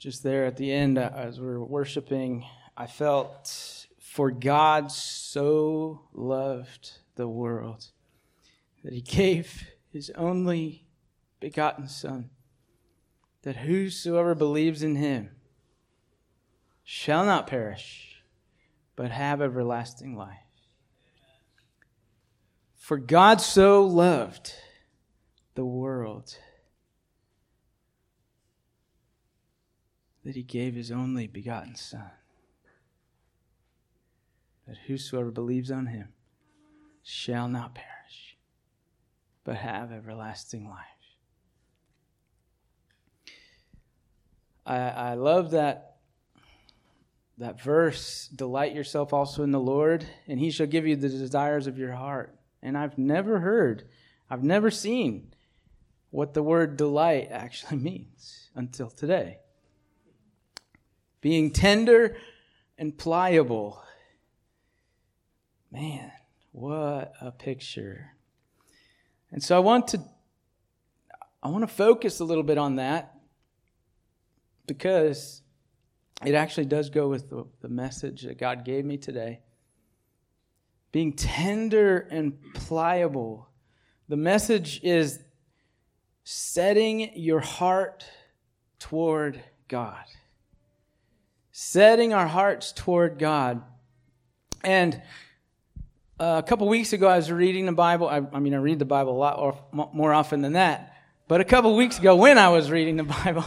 Just there at the end, as we were worshiping, I felt, for God so loved the world that he gave his only begotten Son, that whosoever believes in him shall not perish, but have everlasting life. For God so loved the world that he gave his only begotten Son, that whosoever believes on him shall not perish, but have everlasting life. I love that verse, delight yourself also in the Lord, and he shall give you the desires of your heart. And I've never seen what the word delight actually means until today. Being tender and pliable. Man, what a picture. And so I want to focus a little bit on that, because it actually does go with the message that God gave me today. Being tender and pliable. The message is setting your heart toward God. Setting our hearts toward God. And a couple weeks ago, I was reading the Bible. I read the Bible a lot more often than that. But a couple weeks ago, when I was reading the Bible,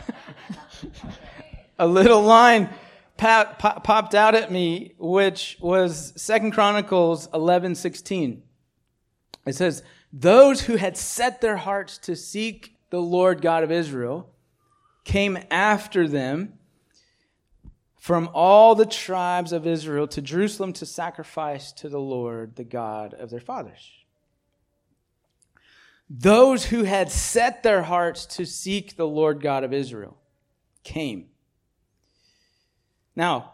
a little line popped out at me, which was 2 Chronicles 11:16. It says, "Those who had set their hearts to seek the Lord God of Israel came after them from all the tribes of Israel to Jerusalem to sacrifice to the Lord, the God of their fathers." Those who had set their hearts to seek the Lord God of Israel came. Now,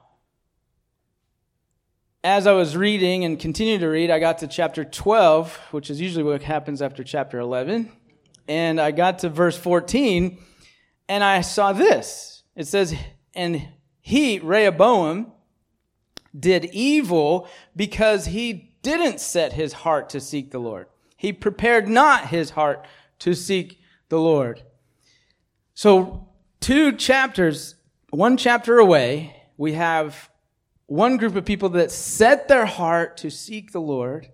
as I was reading and continue to read, I got to chapter 12, which is usually what happens after chapter 11. And I got to verse 14, and I saw this. It says, "And he, Rehoboam, did evil because he didn't set his heart to seek the Lord. He prepared not his heart to seek the Lord." So 2 chapters, 1 chapter away, we have one group of people that set their heart to seek the Lord,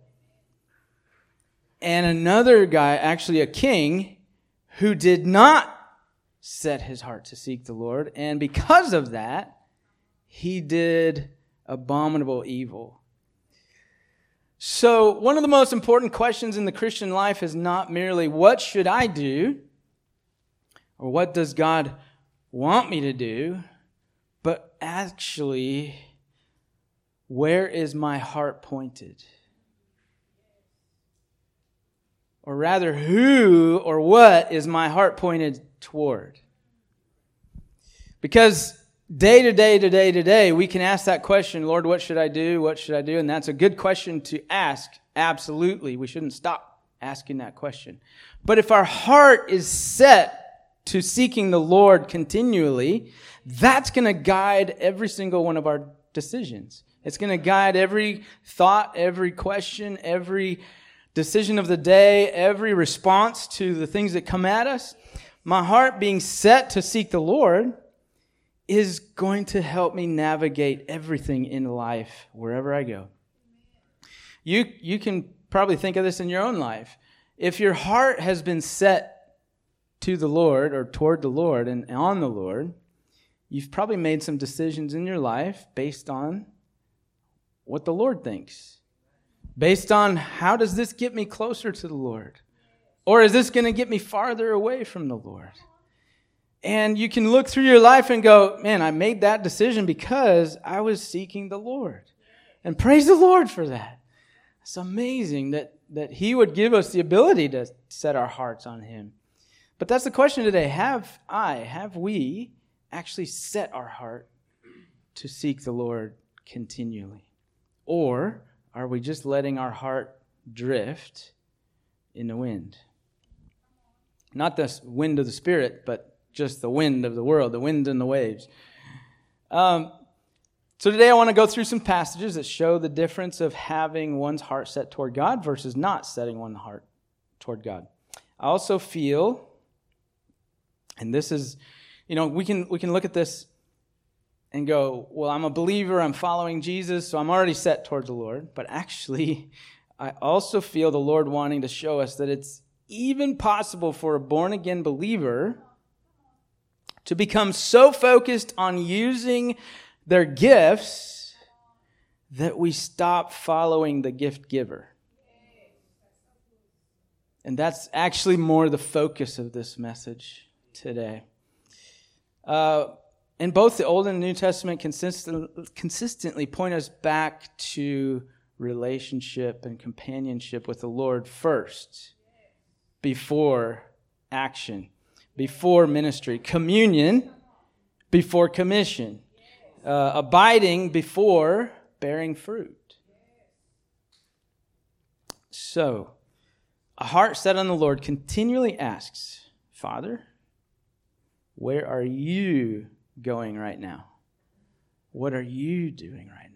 and another guy, actually a king, who did not set his heart to seek the Lord, and because of that, he did abominable evil. So one of the most important questions in the Christian life is not merely, what should I do? Or what does God want me to do? But actually, where is my heart pointed? Or rather, who or what is my heart pointed toward? Because day to day, we can ask that question, Lord, what should I do? What should I do? And that's a good question to ask. Absolutely. We shouldn't stop asking that question. But if our heart is set to seeking the Lord continually, that's going to guide every single one of our decisions. It's going to guide every thought, every question, every decision of the day, every response to the things that come at us. My heart being set to seek the Lord is going to help me navigate everything in life wherever I go. You can probably think of this in your own life. If your heart has been set to the Lord or toward the Lord and on the Lord, you've probably made some decisions in your life based on what the Lord thinks. Based on, how does this get me closer to the Lord? Or is this going to get me farther away from the Lord? And you can look through your life and go, man, I made that decision because I was seeking the Lord. And praise the Lord for that. It's amazing that He would give us the ability to set our hearts on Him. But that's the question today. Have we actually set our heart to seek the Lord continually? Or are we just letting our heart drift in the wind? Not the wind of the Spirit, but just the wind of the world, the wind and the waves. So today I want to go through some passages that show the difference of having one's heart set toward God versus not setting one's heart toward God. I also feel, and this is, we can look at this and go, well, I'm a believer, I'm following Jesus, so I'm already set towards the Lord. But actually, I also feel the Lord wanting to show us that it's even possible for a born-again believer to become so focused on using their gifts that we stop following the gift giver. And that's actually more the focus of this message today. And both the Old and New Testament consistently point us back to relationship and companionship with the Lord first, before action, before ministry, communion before commission, abiding before bearing fruit. So, a heart set on the Lord continually asks, Father, where are you going right now? What are you doing right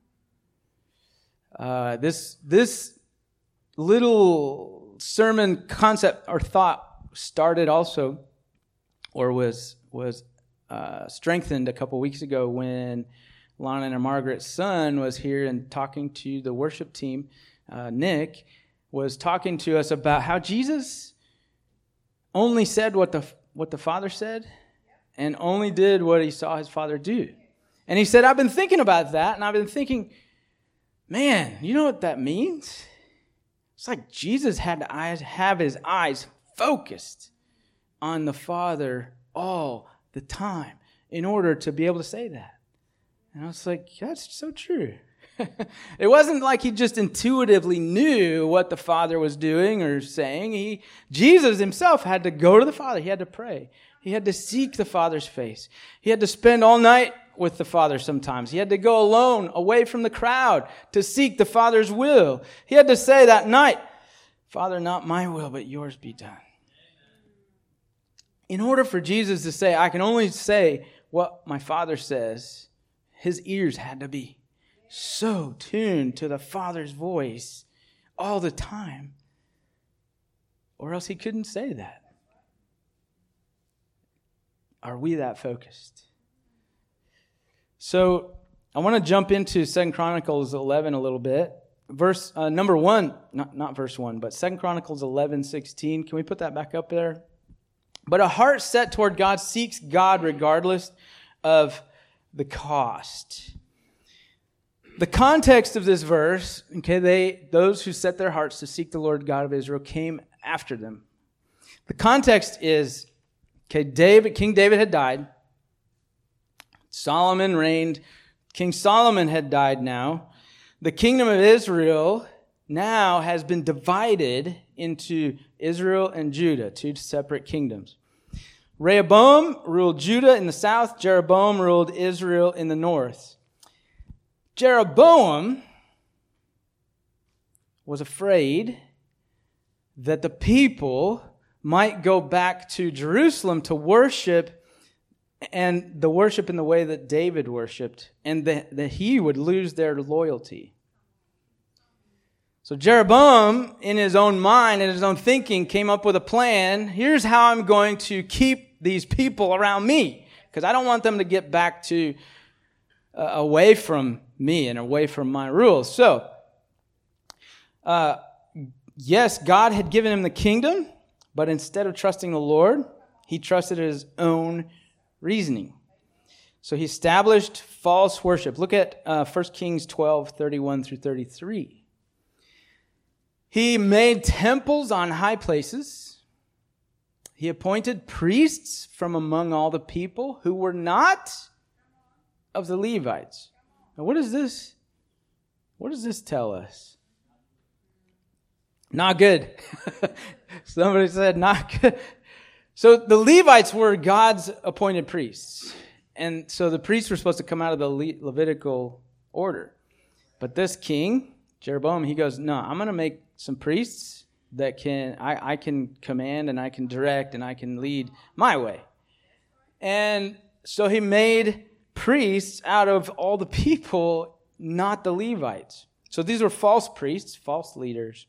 now? This little sermon concept or thought started also, or was strengthened a couple weeks ago when Lana and Margaret's son was here and talking to the worship team. Nick was talking to us about how Jesus only said what the Father said and only did what he saw his Father do. And he said, I've been thinking about that, and I've been thinking, man, you know what that means? It's like Jesus had to have his eyes focused on the Father all the time in order to be able to say that. And I was like, that's so true. It wasn't like he just intuitively knew what the Father was doing or saying. Jesus himself had to go to the Father. He had to pray. He had to seek the Father's face. He had to spend all night with the Father sometimes. He had to go alone, away from the crowd, to seek the Father's will. He had to say that night, Father, not my will, but yours be done. In order for Jesus to say, I can only say what my Father says, his ears had to be so tuned to the Father's voice all the time, or else he couldn't say that. Are we that focused? So I want to jump into 2 Chronicles 11 a little bit. Verse number 1, not verse 1, but 2 Chronicles 11:16. Can we put that back up there? But a heart set toward God seeks God regardless of the cost. The context of this verse, those who set their hearts to seek the Lord God of Israel came after them. The context is, King David had died. Solomon reigned. King Solomon had died now. The kingdom of Israel now has been divided into Israel and Judah, two separate kingdoms. Rehoboam ruled Judah in the south. Jeroboam ruled Israel in the north. Jeroboam was afraid that the people might go back to Jerusalem to worship, and the worship in the way that David worshiped, and that he would lose their loyalty. So Jeroboam, in his own mind and his own thinking, came up with a plan. Here's how I'm going to keep these people around me, because I don't want them to get back to away from me and away from my rules. So, yes, God had given him the kingdom, but instead of trusting the Lord, he trusted his own reasoning. So he established false worship. Look at 1 Kings 12:31 through 33. He made temples on high places. He appointed priests from among all the people who were not of the Levites. Now, what does this tell us? Not good. Somebody said not good. So the Levites were God's appointed priests. And so the priests were supposed to come out of the Levitical order. But this king, Jeroboam, he goes, no, I'm going to make some priests that I can command and I can direct and I can lead my way. And so he made priests out of all the people, not the Levites. So these were false priests, false leaders.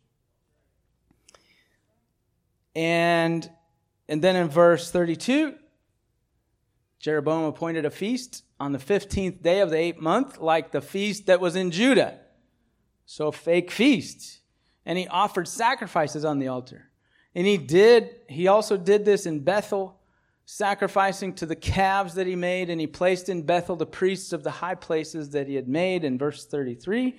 And then in verse 32, Jeroboam appointed a feast on the 15th day of the 8th month, like the feast that was in Judah. So a fake feast. And he offered sacrifices on the altar. And he also did this in Bethel, sacrificing to the calves that he made. And he placed in Bethel the priests of the high places that he had made in verse 33.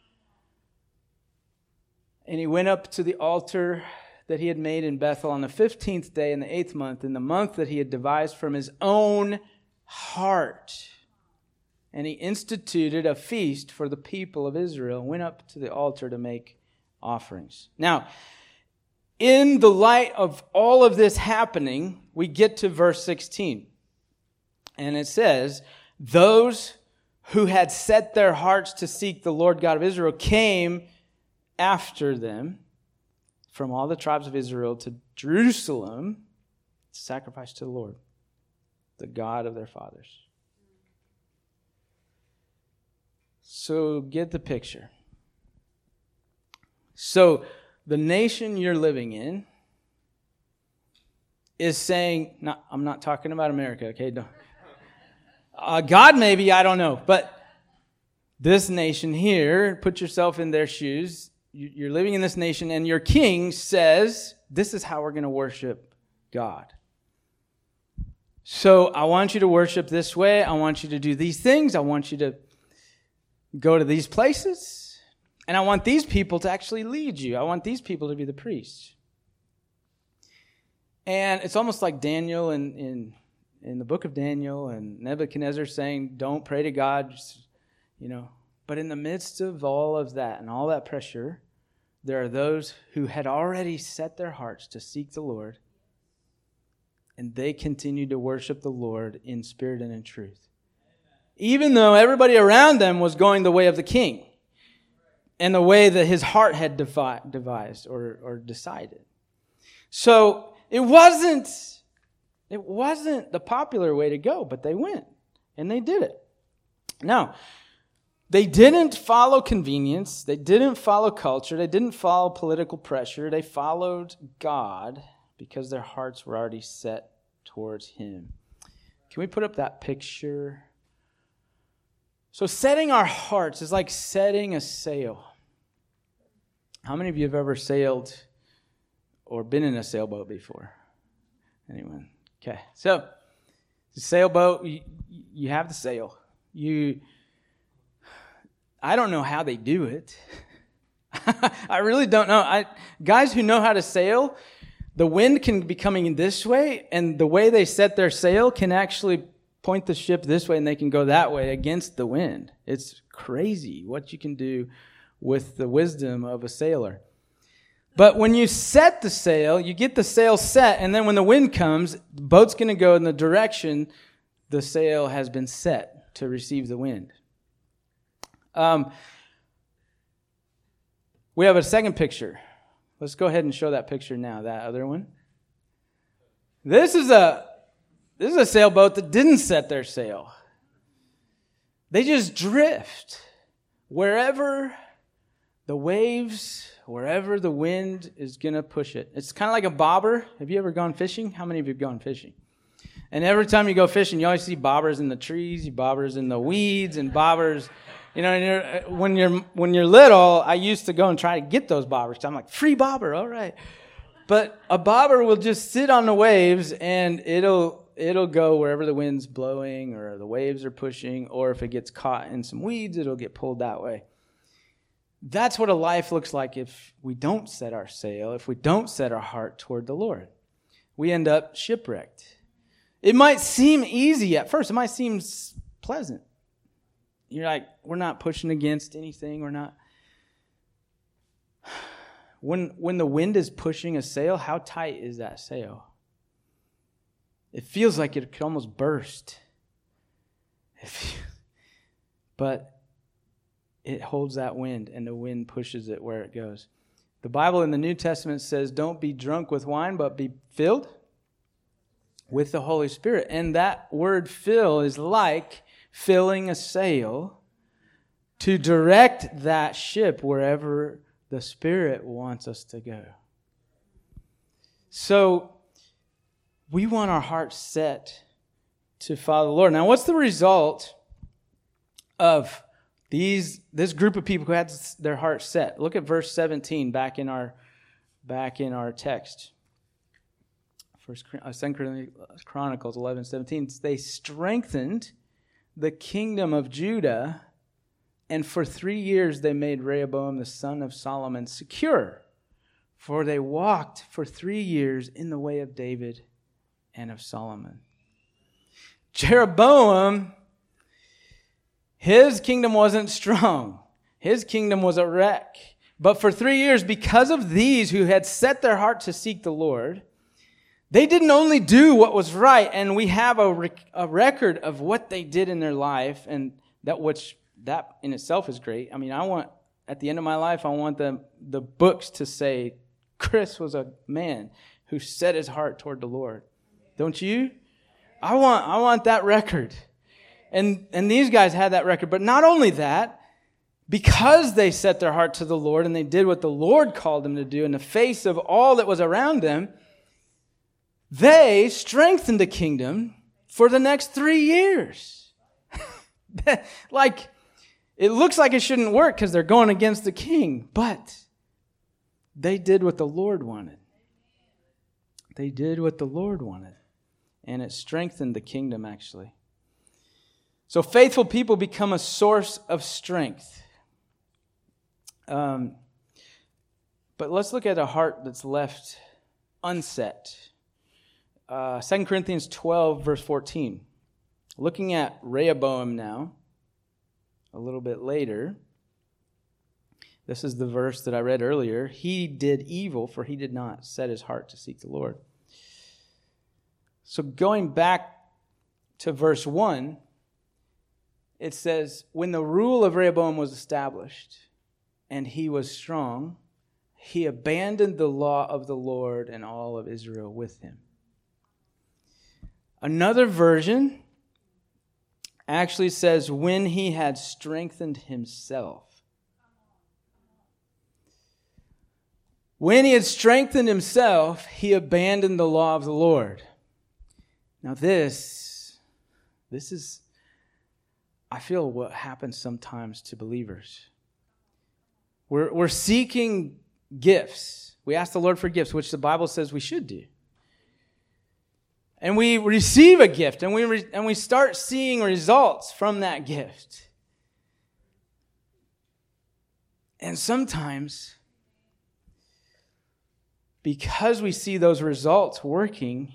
And he went up to the altar that he had made in Bethel on the 15th day in the 8th month, in the month that he had devised from his own heart. And he instituted a feast for the people of Israel and went up to the altar to make offerings. Now, in the light of all of this happening, we get to verse 16. And it says, those who had set their hearts to seek the Lord God of Israel came after them from all the tribes of Israel to Jerusalem to sacrifice to the Lord, the God of their fathers. So get the picture. So the nation you're living in is saying, no, I'm not talking about America, okay? God maybe, I don't know. But this nation here, put yourself in their shoes. You're living in this nation, and your king says, this is how we're going to worship God. So I want you to worship this way. I want you to do these things. I want you to go to these places. And I want these people to actually lead you. I want these people to be the priests. And it's almost like Daniel in the book of Daniel and Nebuchadnezzar saying, don't pray to God, But in the midst of all of that and all that pressure, there are those who had already set their hearts to seek the Lord, and they continued to worship the Lord in spirit and in truth. Even though everybody around them was going the way of the king and the way that his heart had devised or decided. So it wasn't the popular way to go, but they went and they did it. Now, they didn't follow convenience. They didn't follow culture. They didn't follow political pressure. They followed God because their hearts were already set towards Him. Can we put up that picture? So setting our hearts is like setting a sail. How many of you have ever sailed or been in a sailboat before? Anyone? Okay. So the sailboat, you have the sail. I don't know how they do it. I really don't know. Guys who know how to sail, the wind can be coming in this way, and the way they set their sail can actually point the ship this way, and they can go that way against the wind. It's crazy what you can do with the wisdom of a sailor. But when you set the sail, you get the sail set, and then when the wind comes, the boat's going to go in the direction the sail has been set to receive the wind. We have a second picture. Let's go ahead and show that picture now, that other one. This is a sailboat that didn't set their sail. They just drift wherever the waves, wherever the wind is going to push it. It's kind of like a bobber. Have you ever gone fishing? How many of you have gone fishing? And every time you go fishing, you always see bobbers in the trees, bobbers in the weeds, and bobbers. And when you're little, I used to go and try to get those bobbers. I'm like, free bobber, all right. But a bobber will just sit on the waves, and it'll go wherever the wind's blowing or the waves are pushing, or if it gets caught in some weeds, it'll get pulled that way. That's what a life looks like if we don't set our sail, if we don't set our heart toward the Lord. We end up shipwrecked. It might seem easy at first. It might seem pleasant. You're like, we're not pushing against anything. We're not. When the wind is pushing a sail, how tight is that sail? It feels like it could almost burst. But it holds that wind, and the wind pushes it where it goes. The Bible in the New Testament says, don't be drunk with wine, but be filled with the Holy Spirit. And that word fill is like filling a sail to direct that ship wherever the Spirit wants us to go. So we want our hearts set to follow the Lord. Now, what's the result of this group of people who had their hearts set? Look at verse 17 back in our text. 2 Chronicles 11:17. They strengthened the kingdom of Judah, and for 3 years they made Rehoboam the son of Solomon secure. For they walked for 3 years in the way of David and of Solomon. Jeroboam, his kingdom wasn't strong. His kingdom was a wreck. But for 3 years, because of these who had set their heart to seek the Lord, they didn't only do what was right, and we have a record of what they did in their life, and that in itself is great. I mean, at the end of my life, I want the books to say, Chris was a man who set his heart toward the Lord. Don't you? I want that record. And these guys had that record. But not only that, because they set their heart to the Lord and they did what the Lord called them to do in the face of all that was around them, they strengthened the kingdom for the next 3 years. Like, it looks like it shouldn't work because they're going against the king, but they did what the Lord wanted. They did what the Lord wanted, and it strengthened the kingdom, actually. So faithful people become a source of strength. But let's look at a heart that's left unset. 2 Corinthians 12, verse 14. Looking at Rehoboam now, a little bit later. This is the verse that I read earlier. He did evil, for he did not set his heart to seek the Lord. So going back to verse 1, it says, when the rule of Rehoboam was established and he was strong, he abandoned the law of the Lord and all of Israel with him. Another version actually says, when he had strengthened himself. When he had strengthened himself, he abandoned the law of the Lord. Now this is, I feel, what happens sometimes to believers. We're seeking gifts. We ask the Lord for gifts, which the Bible says we should do. And we receive a gift, and we start seeing results from that gift. And sometimes, because we see those results working,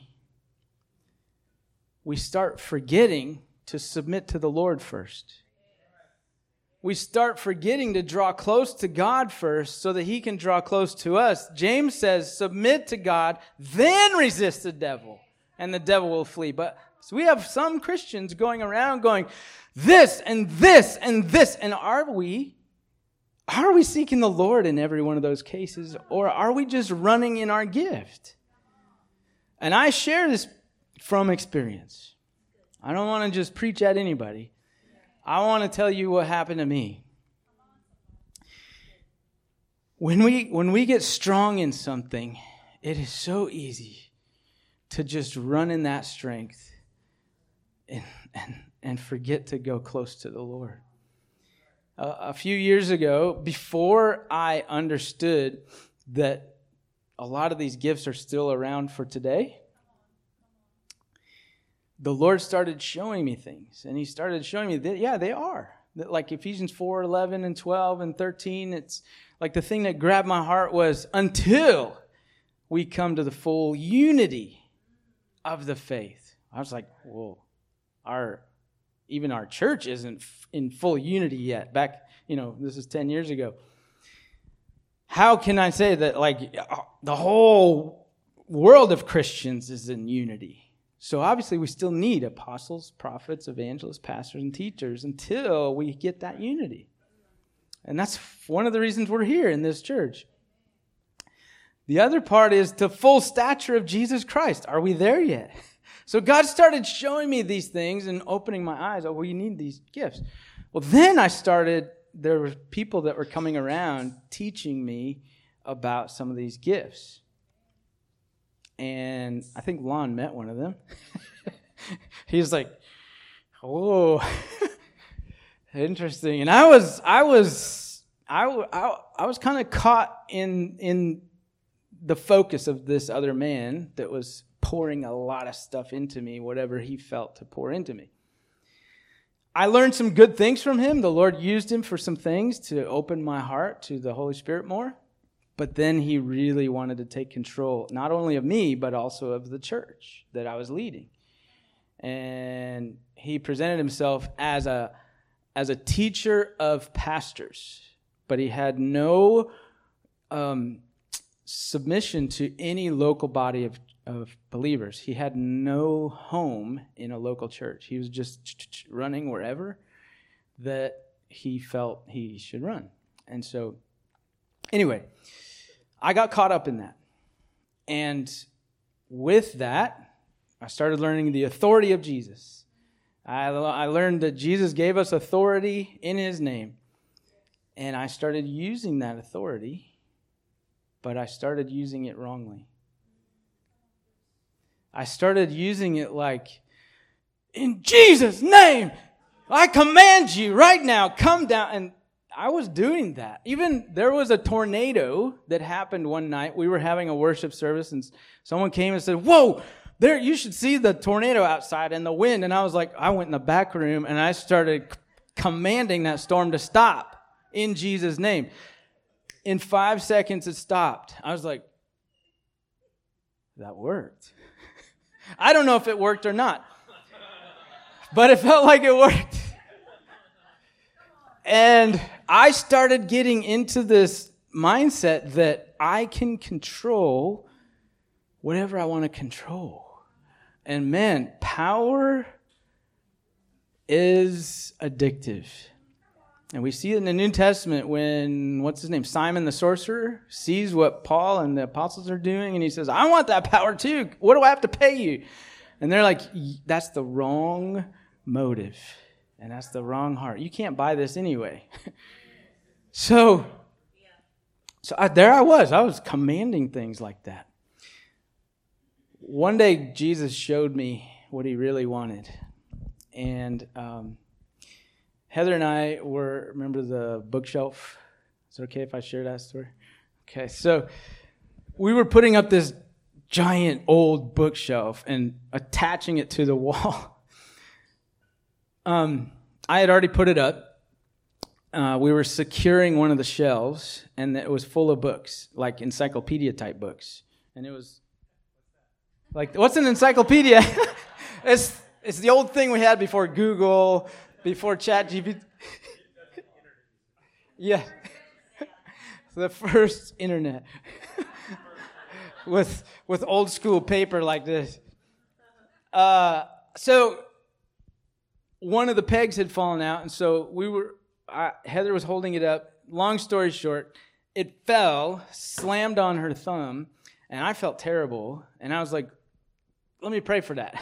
we start forgetting to submit to the Lord first. We start forgetting to draw close to God first so that He can draw close to us. James says, submit to God, then resist the devil, and the devil will flee. But so we have some Christians going around going, this and this and this. And are we seeking the Lord in every one of those cases, or are we just running in our gift? And I share this from experience. I don't want to just preach at anybody. I want to tell you what happened to me. When we get strong in something, it is so easy to just run in that strength and forget to go close to the Lord. A few years ago, before I understood that a lot of these gifts are still around for today, the Lord started showing me things. And He started showing me that, yeah, they are. That, like Ephesians 4:11 and 12 and 13, it's like the thing that grabbed my heart was until we come to the full unity of the faith. I was like, well, even our church isn't in full unity yet. Back, this is 10 years ago. How can I say that, like, the whole world of Christians is in unity? So obviously we still need apostles, prophets, evangelists, pastors, and teachers until we get that unity. And that's one of the reasons we're here in this church. The other part is the full stature of Jesus Christ. Are we there yet? So God started showing me these things and opening my eyes. Oh, well, you need these gifts. Well, then there were people that were coming around teaching me about some of these gifts. And I think Lon met one of them. He's like, oh, interesting. And I was kind of caught in the focus of this other man that was pouring a lot of stuff into me, whatever he felt to pour into me. I learned some good things from him. The Lord used him for some things to open my heart to the Holy Spirit more. But then he really wanted to take control, not only of me, but also of the church that I was leading. And he presented himself as a teacher of pastors, but he had no submission to any local body of believers. He had no home in a local church. He was just running wherever that he felt he should run. And so, anyway, I got caught up in that. And with that, I started learning the authority of Jesus. I learned that Jesus gave us authority in his name. And I started using that authority, but I started using it wrongly. I started using it like, in Jesus' name, I command you right now, come down. And I was doing that. Even there was a tornado that happened one night. We were having a worship service, and someone came and said, whoa, there, you should see the tornado outside and the wind. And I was like, I went in the back room, and I started commanding that storm to stop in Jesus' name. In 5 seconds, it stopped. I was like, that worked. I don't know if it worked or not, but it felt like it worked. And I started getting into this mindset that I can control whatever I want to control. And man, power is addictive. And we see it in the New Testament when, Simon the sorcerer sees what Paul and the apostles are doing, and he says, I want that power too. What do I have to pay you? And they're like, that's the wrong motive, and that's the wrong heart. You can't buy this anyway. So there I was commanding things like that. One day, Jesus showed me what he really wanted. And Heather and I remember the bookshelf? Is it okay if I share that story? Okay, so we were putting up this giant old bookshelf and attaching it to the wall. I had already put it up. We were securing one of the shelves, and it was full of books, like encyclopedia type books. And it was like, what's an encyclopedia? It's the old thing we had before Google, before ChatGPT. Yeah. The first internet. with old school paper like this. So one of the pegs had fallen out, and so Heather was holding it up. Long story short, it fell, slammed on her thumb, and I felt terrible. And I was like, let me pray for that.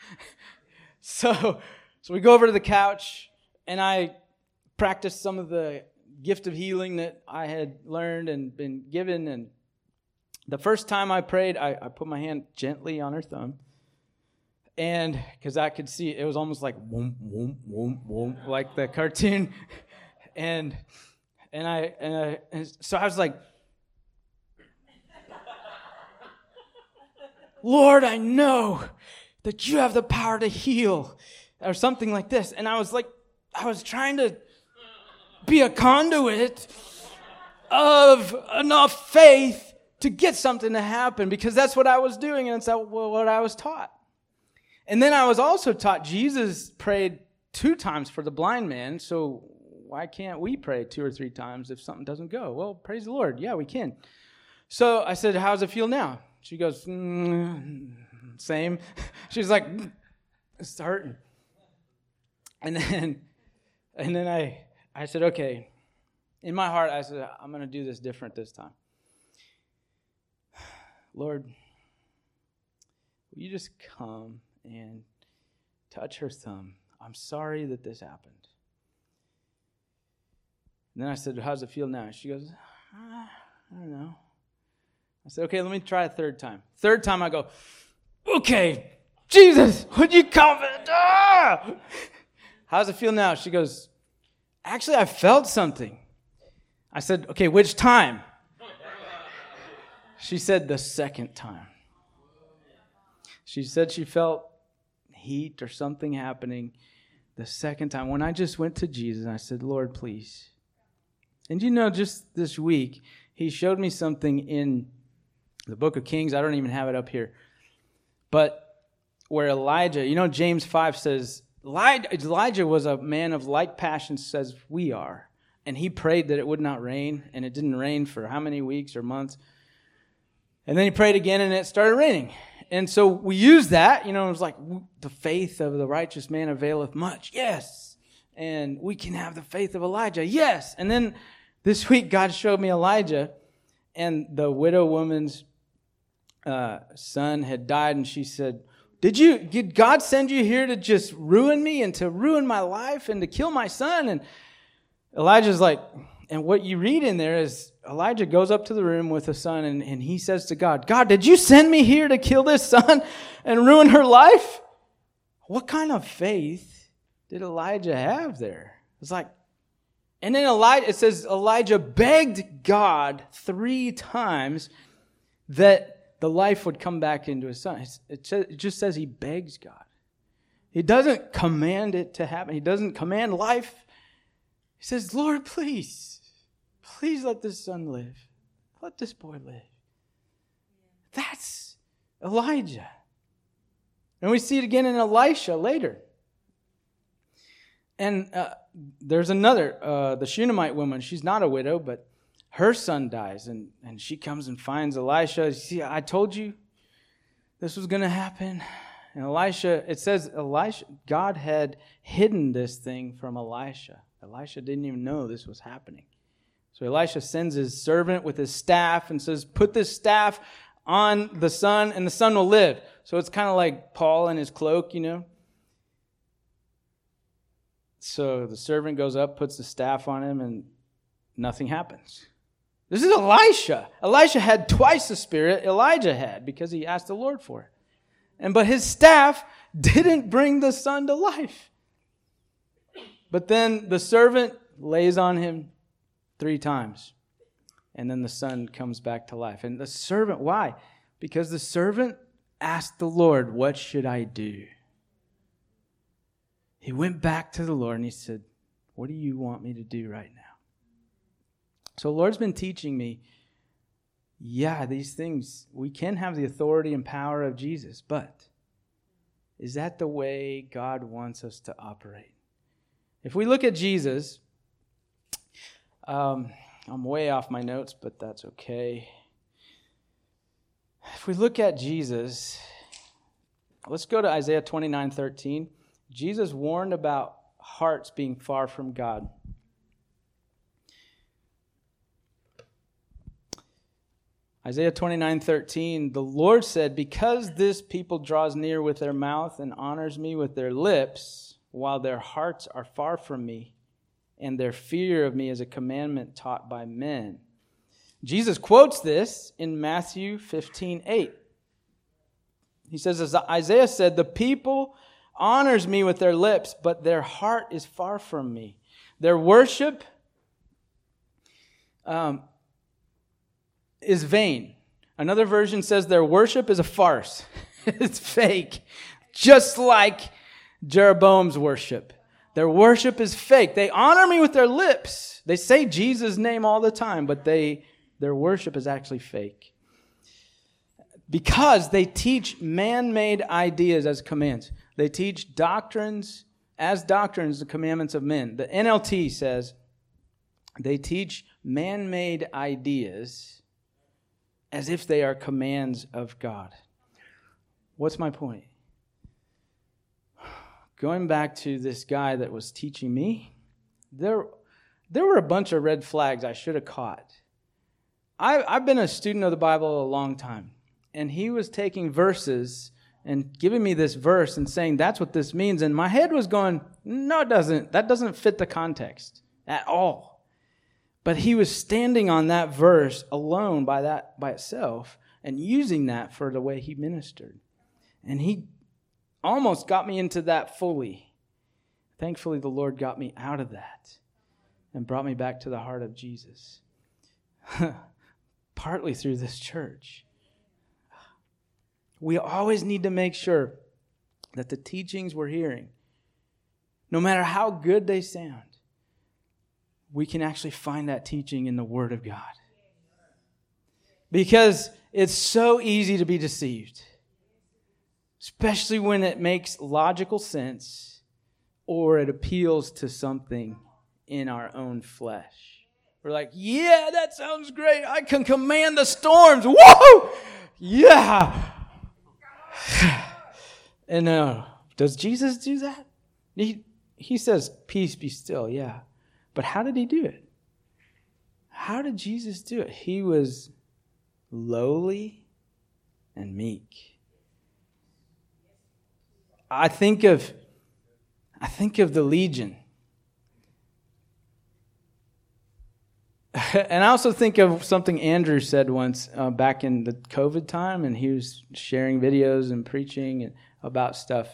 So we go over to the couch, and I practiced some of the gift of healing that I had learned and been given. And the first time I prayed, I put my hand gently on her thumb. And because I could see it was almost like whoom, whoom, whoom, whoom, like the cartoon. And so I was like, Lord, I know that you have the power to heal, or something like this. And I was trying to be a conduit of enough faith to get something to happen, because that's what I was doing, and that's what I was taught. And then I was also taught Jesus prayed 2 times for the blind man, so why can't we pray 2 or 3 times if something doesn't go? Well, praise the Lord. Yeah, we can. So I said, how does it feel now? She goes, same. She's like, it's hurting. And then I said, okay. In my heart, I said, I'm going to do this different this time. Lord, will you just come and touch her thumb. I'm sorry that this happened. And then I said, how's it feel now? She goes, I don't know. I said, okay, let me try a third time. Third time I go, okay, Jesus, would you come? How's it feel now? She goes, actually, I felt something. I said, okay, which time? She said the second time. She said she felt heat or something happening the second time. When I just went to Jesus, I said, Lord, please. And just this week, he showed me something in the book of Kings. I don't even have it up here. But where Elijah, James 5 says, Elijah was a man of like passions as we are. And he prayed that it would not rain. And it didn't rain for how many weeks or months. And then he prayed again and it started raining. And so we use that. It was like the faith of the righteous man availeth much. Yes. And we can have the faith of Elijah. Yes. And then this week God showed me Elijah. And the widow woman's son had died. And she said, did God send you here to just ruin me and to ruin my life and to kill my son? And Elijah's like, and what you read in there is Elijah goes up to the room with the son and he says to God, God, did you send me here to kill this son and ruin her life? What kind of faith did Elijah have there? It's like, and then it says Elijah begged God 3 times that the life would come back into his son. It just says he begs God. He doesn't command it to happen. He doesn't command life. He says, Lord, please let this son live. Let this boy live. That's Elijah. And we see it again in Elisha later. And there's another, the Shunammite woman. She's not a widow, but her son dies. And she comes and finds Elisha. See, I told you this was going to happen. And Elisha, it says God had hidden this thing from Elisha. Elisha didn't even know this was happening. So Elisha sends his servant with his staff and says, put this staff on the son and the son will live. So it's kind of like Paul and his cloak, So the servant goes up, puts the staff on him, and nothing happens. This is Elisha. Elisha had twice the spirit Elijah had because he asked the Lord for it. But his staff didn't bring the son to life. But then the servant lays on him 3 times. And then the son comes back to life. And the servant, why? Because the servant asked the Lord, what should I do? He went back to the Lord and he said, what do you want me to do right now? So the Lord's been teaching me, these things, we can have the authority and power of Jesus, but is that the way God wants us to operate? If we look at Jesus, I'm way off my notes, but that's okay. If we look at Jesus, let's go to Isaiah 29:13. Jesus warned about hearts being far from God. Isaiah 29:13, the Lord said, because this people draws near with their mouth and honors me with their lips, while their hearts are far from me, and their fear of me is a commandment taught by men. Jesus quotes this in Matthew 15:8. He says, as Isaiah said, the people honors me with their lips, but their heart is far from me. Their worship is vain. Another version says their worship is a farce. It's fake. Just like Jeroboam's worship. Their worship is fake. They honor me with their lips. They say Jesus' name all the time, but their worship is actually fake. Because they teach man-made ideas as commands. They teach doctrines as doctrines, the commandments of men. The NLT says they teach man-made ideas as if they are commands of God. What's my point? Going back to this guy that was teaching me, there were a bunch of red flags I should have caught. I've been a student of the Bible a long time, and he was taking verses and giving me this verse and saying that's what this means. And my head was going, no, it doesn't. That doesn't fit the context at all. But he was standing on that verse alone by itself and using that for the way he ministered. And he almost got me into that fully. Thankfully, the Lord got me out of that and brought me back to the heart of Jesus. Partly through this church. We always need to make sure that the teachings we're hearing, no matter how good they sound, we can actually find that teaching in the Word of God. Because it's so easy to be deceived, especially when it makes logical sense or it appeals to something in our own flesh. We're like, yeah, that sounds great. I can command the storms. Whoa! Yeah. And does Jesus do that? He says, peace be still, yeah. But how did he do it? How did Jesus do it? He was lowly and meek. I think of the legion. And I also think of something Andrew said once back in the COVID time, and he was sharing videos and preaching about stuff.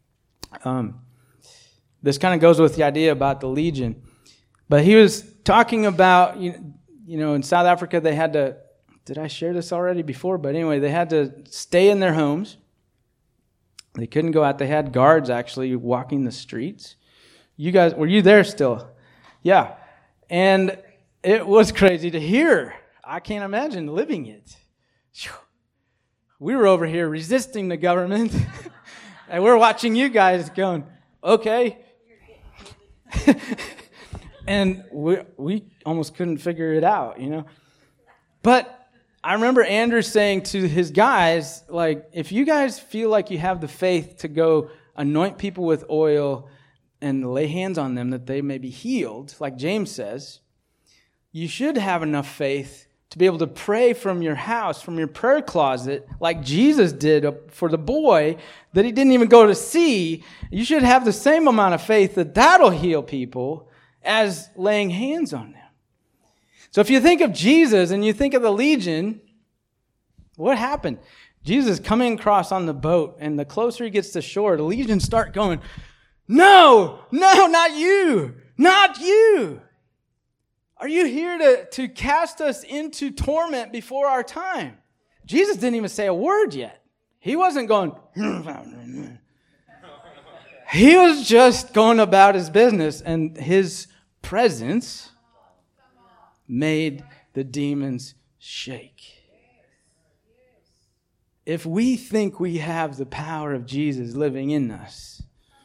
This kind of goes with the idea about the legion. But he was talking about, you know, in South Africa they had to, did I share this already before? But anyway, they had to stay in their homes. They couldn't go out. They had guards actually walking the streets. You guys, were you there still? Yeah. And it was crazy to hear. I can't imagine living it. We were over here resisting the government, and we're watching you guys going, okay. And we almost couldn't figure it out, you know. But I remember Andrew saying to his guys, like, if you guys feel like you have the faith to go anoint people with oil and lay hands on them that they may be healed, like James says, you should have enough faith to be able to pray from your house, from your prayer closet, like Jesus did for the boy that he didn't even go to see. You should have the same amount of faith that that'll heal people as laying hands on them. So if you think of Jesus and you think of the legion, what happened? Jesus coming across on the boat, and the closer he gets to shore, the legion start going, no, not you, not you. Are you here to cast us into torment before our time? Jesus didn't even say a word yet. He wasn't going, he was just going about his business, and his presence made the demons shake. If we think we have the power of Jesus living in us,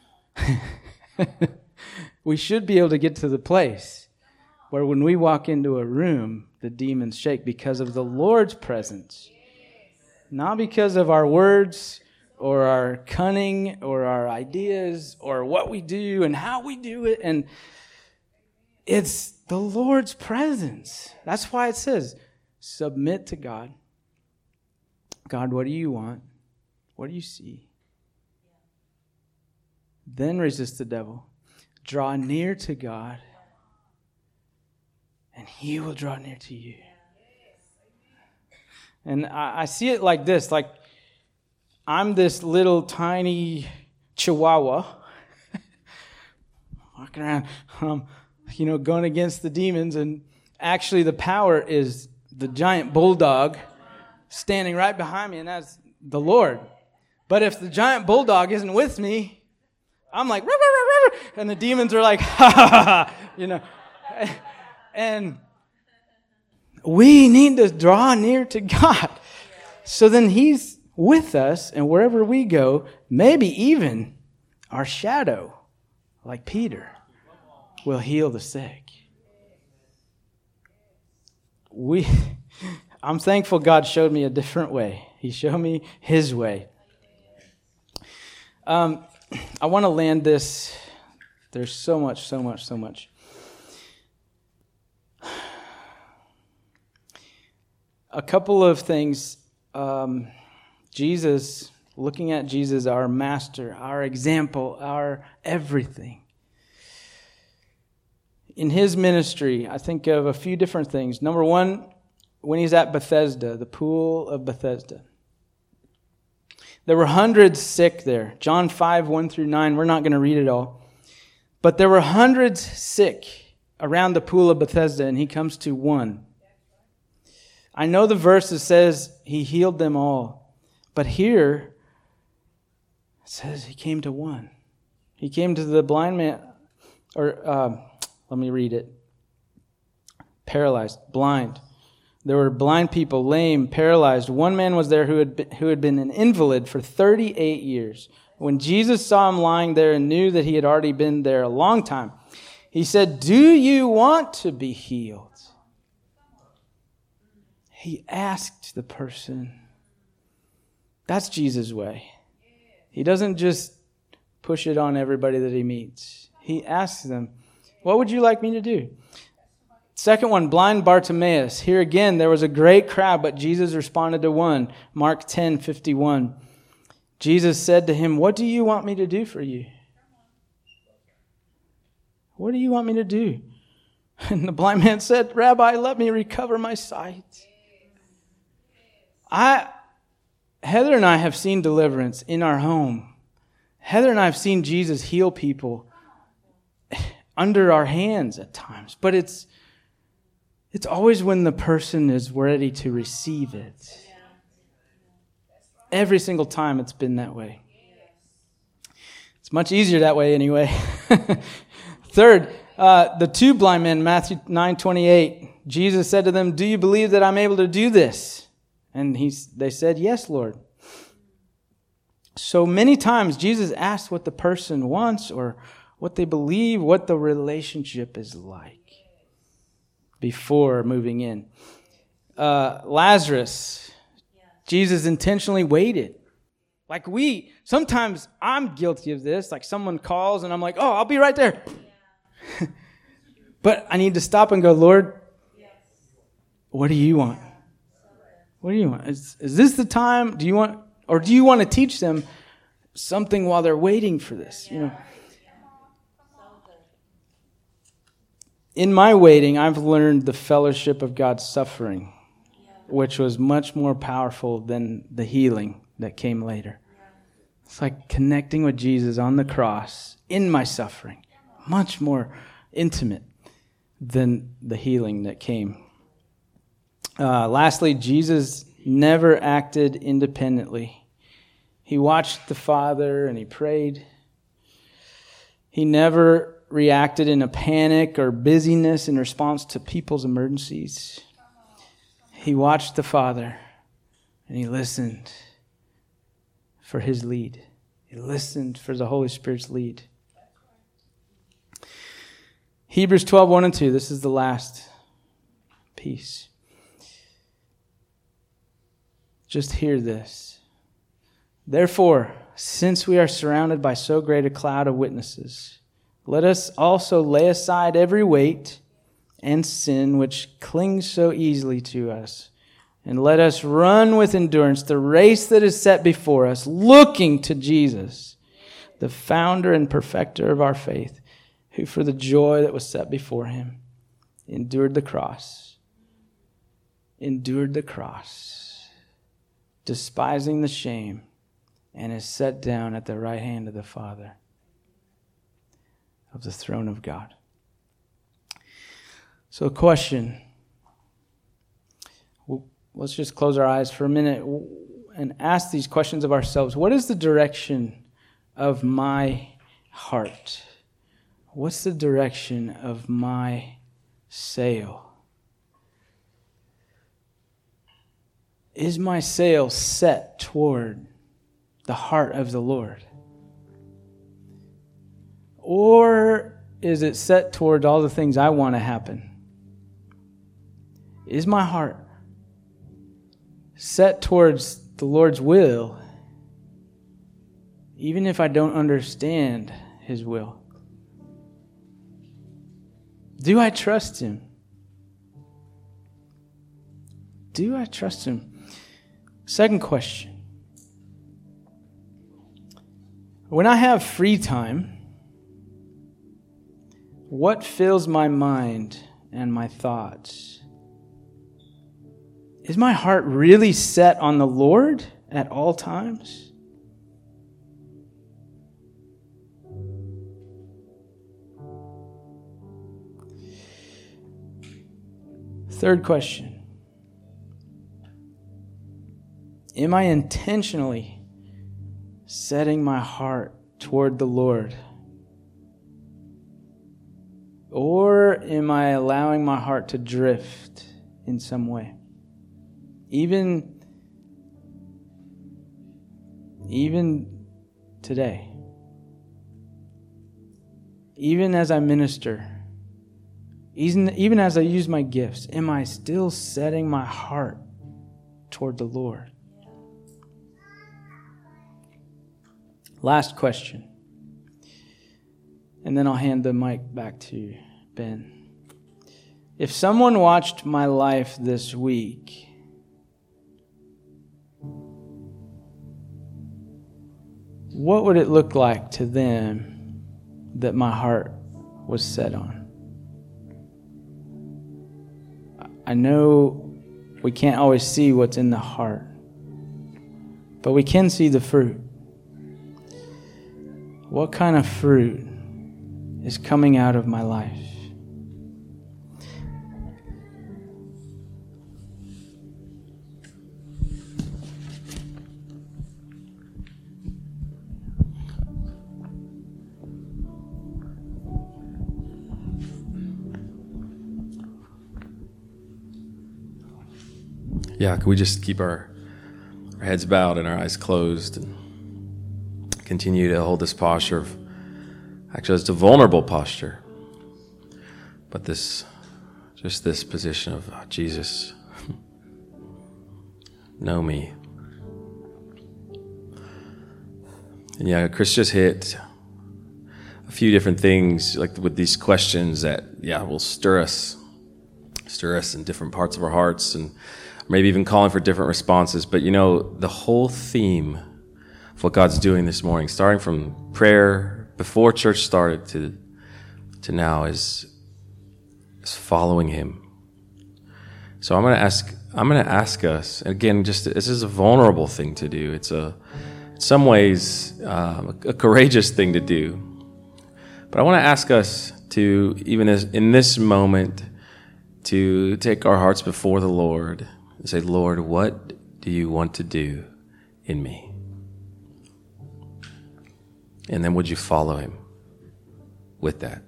we should be able to get to the place where when we walk into a room, the demons shake because of the Lord's presence. Not because of our words or our cunning or our ideas or what we do and how we do it. And it's the Lord's presence. That's why it says, submit to God. God, what do you want? What do you see? Then resist the devil. Draw near to God, and he will draw near to you. And I see it like this, like I'm this little tiny chihuahua walking around, going against the demons, and actually the power is the giant bulldog standing right behind me, and that's the Lord. But if the giant bulldog isn't with me, I'm like, ruh, ruh, ruh, ruh, and the demons are like, ha, ha, ha, And we need to draw near to God. So then he's with us, and wherever we go, maybe even our shadow, like Peter, will heal the sick. I'm thankful God showed me a different way. He showed me his way. I want to land this. There's so much. A couple of things. Jesus looking at Jesus, our master, our example, our everything. In his ministry, I think of a few different things. Number one, when he's at Bethesda, the pool of Bethesda. There were hundreds sick there. John 5, 1 through 9. We're not going to read it all. But there were hundreds sick around the pool of Bethesda, and he comes to one. I know the verse that says he healed them all. But here, it says he came to one. He came to the blind man, let me read it. Paralyzed, blind. There were blind people, lame, paralyzed. One man was there who had been an invalid for 38 years. When Jesus saw him lying there and knew that he had already been there a long time, he said, "Do you want to be healed?" He asked the person. That's Jesus' way. He doesn't just push it on everybody that he meets. He asks them, "What would you like me to do?" Second one, blind Bartimaeus. Here again, there was a great crowd, but Jesus responded to one. Mark 10:51. Jesus said to him, "What do you want me to do for you?" What do you want me to do? And the blind man said, "Rabbi, let me recover my sight." Heather and I have seen deliverance in our home. Heather and I have seen Jesus heal people under our hands at times. But it's always when the person is ready to receive it. Every single time it's been that way. It's much easier that way anyway. Third, the two blind men, Matthew 9:28. Jesus said to them, "Do you believe that I'm able to do this?" And they said, "Yes, Lord." So many times Jesus asks what the person wants or what they believe, what the relationship is like before moving in. Lazarus, Jesus intentionally waited. Like sometimes I'm guilty of this. Like someone calls and I'm like, "Oh, I'll be right there." But I need to stop and go, "Lord, what do you want? What do you want? Is this the time? Do you want to teach them something while they're waiting for this?" In my waiting, I've learned the fellowship of God's suffering, which was much more powerful than the healing that came later. It's like connecting with Jesus on the cross in my suffering, much more intimate than the healing that came. Lastly, Jesus never acted independently. He watched the Father and he prayed. He never reacted in a panic or busyness in response to people's emergencies. He watched the Father and he listened for his lead. He listened for the Holy Spirit's lead. Hebrews 12:1 and 2. This is the last piece. Just hear this. Therefore, since we are surrounded by so great a cloud of witnesses, let us also lay aside every weight and sin which clings so easily to us, and let us run with endurance the race that is set before us, looking to Jesus, the founder and perfecter of our faith, who for the joy that was set before him endured the cross, despising the shame, and is set down at the right hand of the Father, of the throne of God. So a question. Let's just close our eyes for a minute and ask these questions of ourselves. What is the direction of my heart? What's the direction of my sail? Is my sail set toward the heart of the Lord? Or is it set toward all the things I want to happen? Is my heart set towards the Lord's will, even if I don't understand his will? Do I trust him? Do I trust him? Second question. When I have free time, what fills my mind and my thoughts? Is my heart really set on the Lord at all times? Third question. Am I intentionally setting my heart toward the Lord? Or am I allowing my heart to drift in some way? Even today. Even as I minister. Even as I use my gifts. Am I still setting my heart toward the Lord? Last question. And then I'll hand the mic back to Ben. If someone watched my life this week, what would it look like to them that my heart was set on? I know we can't always see what's in the heart, but we can see the fruit. What kind of fruit is coming out of my life? Yeah, can we just keep our heads bowed and our eyes closed and continue to hold this posture of, actually it's a vulnerable posture, but this position of Jesus, know me. And yeah, Chris just hit a few different things, like with these questions that, will stir us in different parts of our hearts, and maybe even calling for different responses. But the whole theme of what God's doing this morning, starting from prayer before church started to now, is following Him. So I'm going to ask us, and again, this is a vulnerable thing to do. It's in some ways a courageous thing to do. But I want to ask us to, even in this moment, to take our hearts before the Lord and say, Lord, what do you want to do in me? And then would you follow Him with that?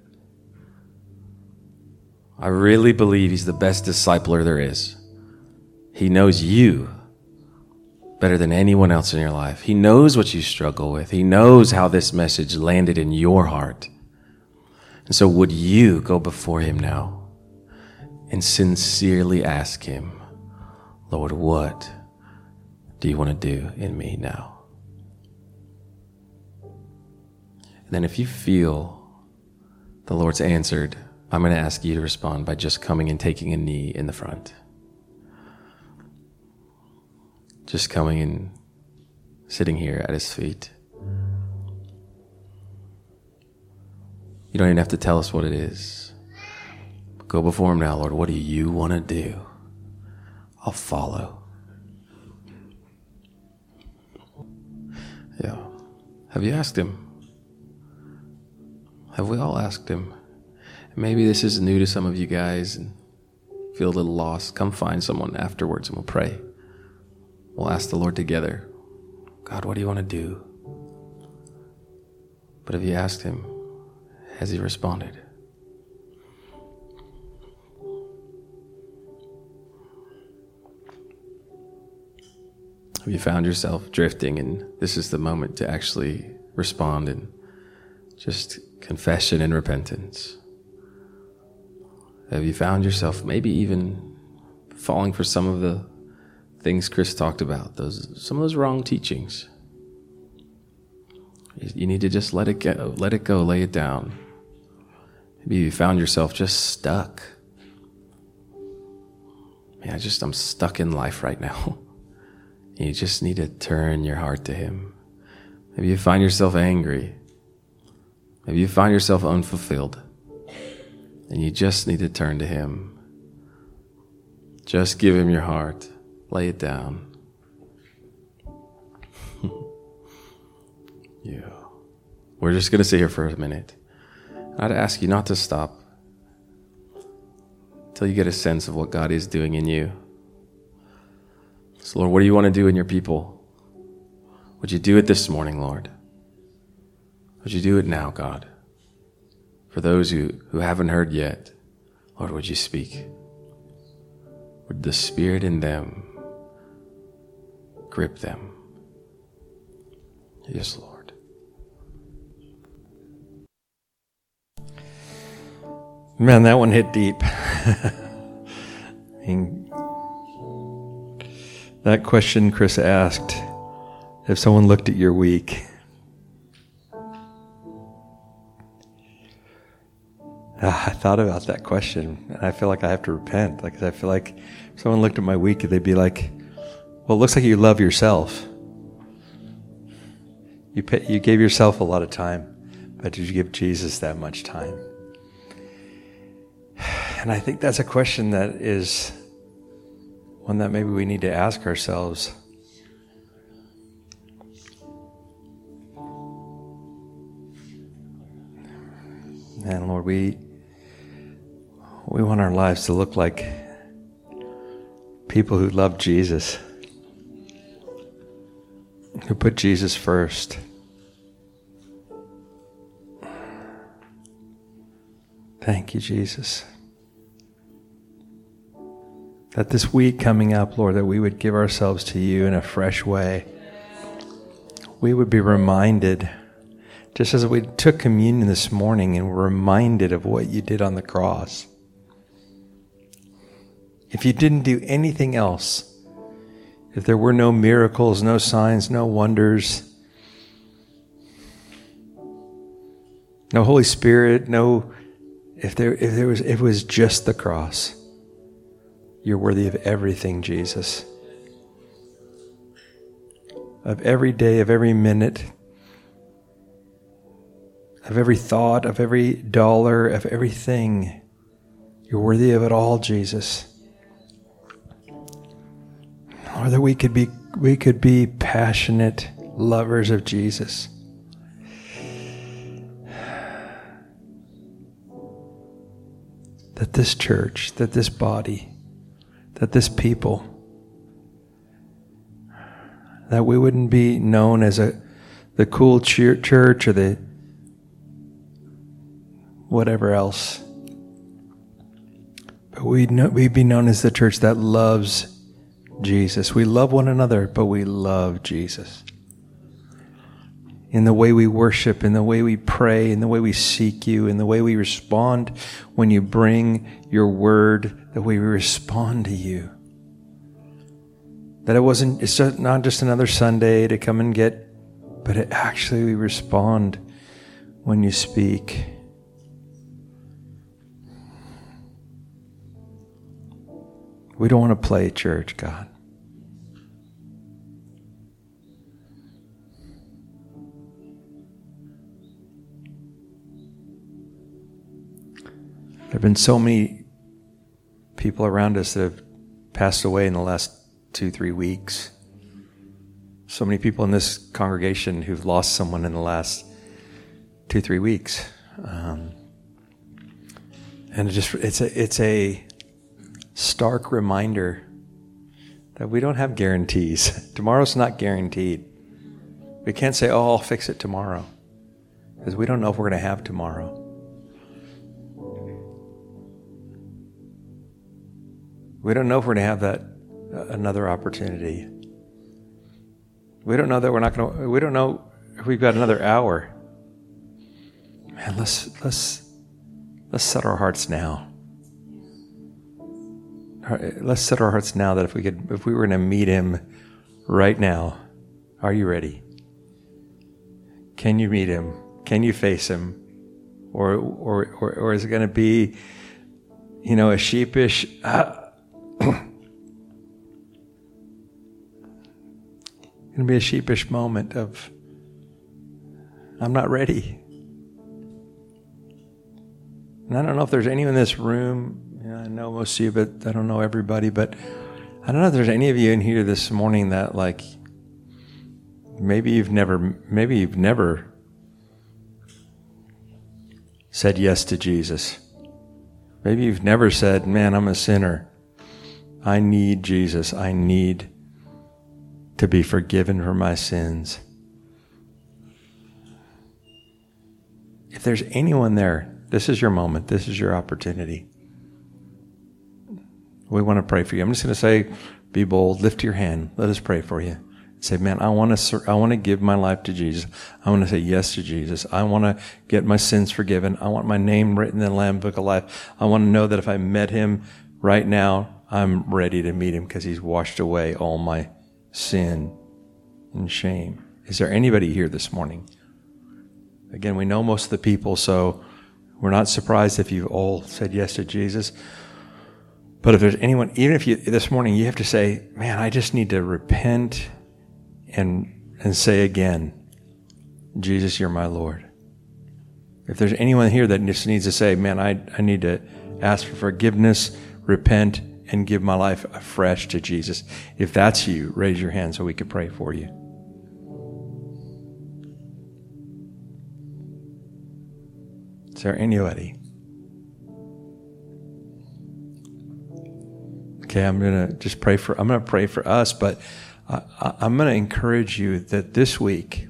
I really believe He's the best discipler there is. He knows you better than anyone else in your life. He knows what you struggle with. He knows how this message landed in your heart. And so would you go before Him now and sincerely ask Him, Lord, what do you want to do in me now? And then if you feel the Lord's answered, I'm going to ask you to respond by just coming and taking a knee in the front. Just coming and sitting here at His feet. You don't even have to tell us what it is. Go before Him now, Lord. What do you want to do? I'll follow. Yeah. Have you asked Him? Have we all asked Him? Maybe this is new to some of you guys and feel a little lost. Come find someone afterwards and we'll pray. We'll ask the Lord together, God, what do you want to do? But have you asked Him? Has He responded? Have you found yourself drifting, and this is the moment to actually respond in just confession and repentance? Have you found yourself maybe even falling for some of the things Chris talked about, some of those wrong teachings? You need to just let it go, lay it down. Maybe you found yourself just stuck. Man, I'm stuck in life right now. You just need to turn your heart to Him. Maybe you find yourself angry. Maybe you find yourself unfulfilled. And you just need to turn to him. Just give him your heart. Lay it down. Yeah. We're just going to sit here for a minute. I'd ask you not to stop until you get a sense of what God is doing in you. So, Lord, what do you want to do in your people? Would you do it this morning, Lord? Would you do it now, God? For those who haven't heard yet, Lord, would you speak? Would the Spirit in them grip them? Yes, Lord. Man, that one hit deep. I mean, that question Chris asked, if someone looked at your week, I thought about that question, and I feel like I have to repent. Like, I feel like if someone looked at my week, they'd be like, well, it looks like you love yourself. You gave yourself a lot of time, but did you give Jesus that much time? And I think that's a question that is one that maybe we need to ask ourselves. And Lord, we want our lives to look like people who love Jesus, who put Jesus first. Thank you, Jesus. That this week coming up, Lord, that we would give ourselves to you in a fresh way. We would be reminded, just as we took communion this morning and were reminded of what you did on the cross. If you didn't do anything else, if there were no miracles, no signs, no wonders, no Holy Spirit, if it was just the cross, you're worthy of everything, Jesus. Of every day, of every minute, of every thought, of every dollar, of everything. You're worthy of it all, Jesus. Or that we could be passionate lovers of Jesus. That this church, that this body, that this people, that we wouldn't be known as the cool church or the whatever else, but we'd be known as the church that loves Jesus. We love one another, but we love Jesus. In the way we worship, in the way we pray, in the way we seek you, in the way we respond when you bring your word, the way we respond to you. That it's not just another Sunday to come and get, but actually we respond when you speak. We don't want to play church, God. There have been so many people around us that have passed away in the last 2-3 weeks. So many people in this congregation who've lost someone in the last 2-3 weeks. And it's a stark reminder that we don't have guarantees. Tomorrow's not guaranteed. We can't say, I'll fix it tomorrow, because we don't know if we're going to have tomorrow. We don't know if we're going to have another opportunity. We don't know that we don't know if we've got another hour. Man, let's set our hearts now. Let's set our hearts now that if we were going to meet him right now, are you ready? Can you meet him? Can you face him? Or is it going to be, a sheepish, going to be a sheepish moment of I'm not ready. And I don't know if there's anyone in this room, I know most of you, but I don't know everybody, but I don't know if there's any of you in here this morning that like, maybe you've never said yes to Jesus. Maybe you've never said, man, I'm a sinner. I need Jesus. I need to be forgiven for my sins. If there's anyone there, this is your moment. This is your opportunity. We want to pray for you. I'm just going to say, be bold. Lift your hand. Let us pray for you. Say, man, I want to give my life to Jesus. I want to say yes to Jesus. I want to get my sins forgiven. I want my name written in the Lamb Book of Life. I want to know that if I met him right now, I'm ready to meet him because he's washed away all my sin and shame. Is there anybody here this morning? Again, we know most of the people, so we're not surprised if you've all said yes to Jesus. But if there's anyone, even if you this morning you have to say, man, I just need to repent and say again, Jesus, you're my Lord. If there's anyone here that just needs to say, man, I need to ask for forgiveness, repent, and give my life afresh to Jesus. If that's you, raise your hand so we can pray for you. Is there anybody? Okay, I'm going to pray for us, but I'm going to encourage you that this week,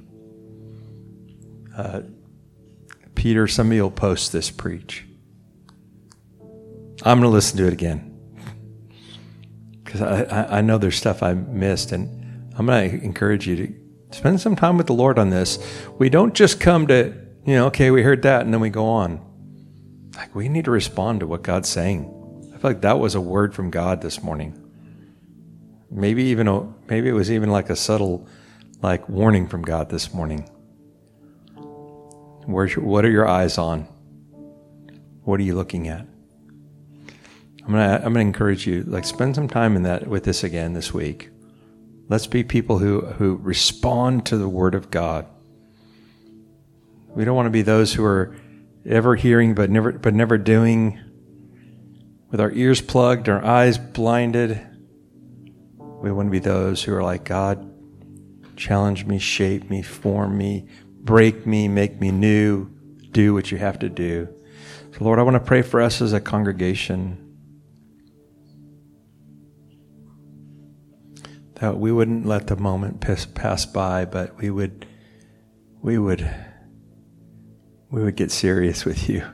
Peter, some of you will post this preach. I'm going to listen to it again because I know there's stuff I missed, and I'm going to encourage you to spend some time with the Lord on this. We don't just come to, okay, we heard that, and then we go on. Like, we need to respond to what God's saying. I feel like that was a word from God this morning. Maybe it was even like a subtle, like, warning from God this morning. What are your eyes on? What are you looking at? I'm gonna encourage you, like, spend some time with this again this week. Let's be people who respond to the Word of God. We don't want to be those who are ever hearing but never doing, with our ears plugged, our eyes blinded. We want to be those who are like, God, challenge me, shape me, form me, break me, make me new, do what you have to do. So, Lord, I want to pray for us as a congregation that we wouldn't let the moment pass by, but we would get serious with you.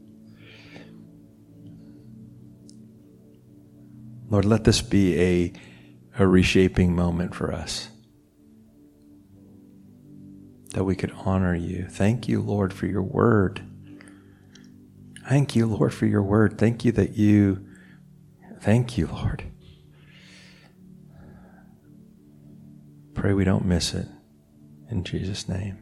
Lord, let this be a reshaping moment for us, that we could honor you. Thank you, Lord, for your word. Thank you, Lord, for your word. Thank you, Lord. Pray we don't miss it. In Jesus' name.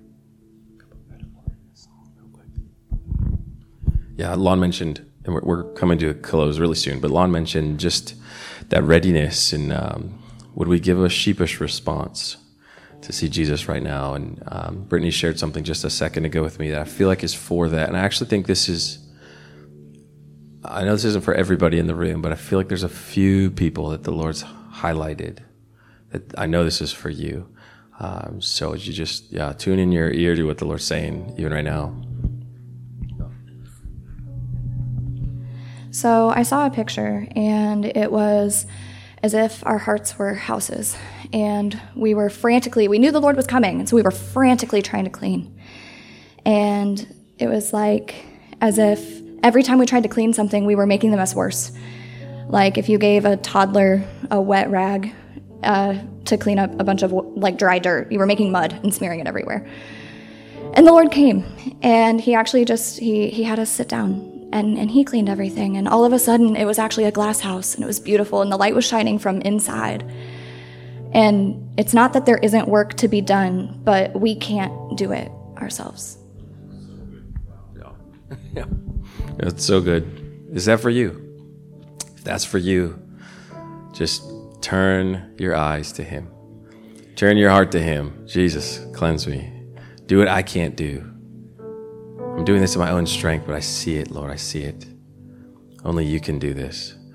Yeah, Lon mentioned, and we're coming to a close really soon, but Lon mentioned just that readiness, and would we give a sheepish response to see Jesus right now? And Brittany shared something just a second ago with me that I feel like is for that. And I actually think I know this isn't for everybody in the room, but I feel like there's a few people that the Lord's highlighted that I know this is for you. So you just, tune in your ear to what the Lord's saying even right now. So I saw a picture, and it was as if our hearts were houses, and we knew the Lord was coming, and so we were frantically trying to clean. And it was like as if every time we tried to clean something, we were making the mess worse. Like if you gave a toddler a wet rag to clean up a bunch of dry dirt, you were making mud and smearing it everywhere. And the Lord came, and he actually he had us sit down. And he cleaned everything, and all of a sudden it was actually a glass house, and it was beautiful, and the light was shining from inside. And it's not that there isn't work to be done, but we can't do it ourselves. Yeah. That's so good. Is that for you? If that's for you, just turn your eyes to him. Turn your heart to him. Jesus, cleanse me. Do what I can't do. I'm doing this in my own strength, but I see it, Lord. I see it. Only you can do this.